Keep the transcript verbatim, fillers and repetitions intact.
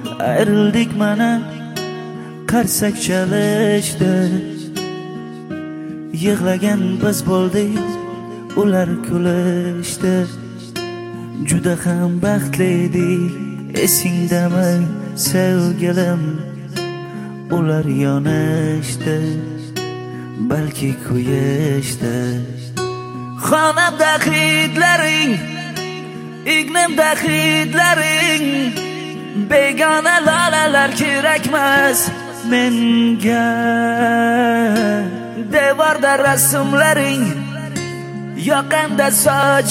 ayrildik mana qarsak chalishdi. Yig'lagan biz bo'ldik, ular kulishdi. Juda ham baxtli edik, esingdami sevgilim? Ular yonishdi, balki kuyishdi. Xonamda hidlaring, ignimda hidlaring, begona lolalar kerakmas menga. Devorda rasmlaring, yoqamda soch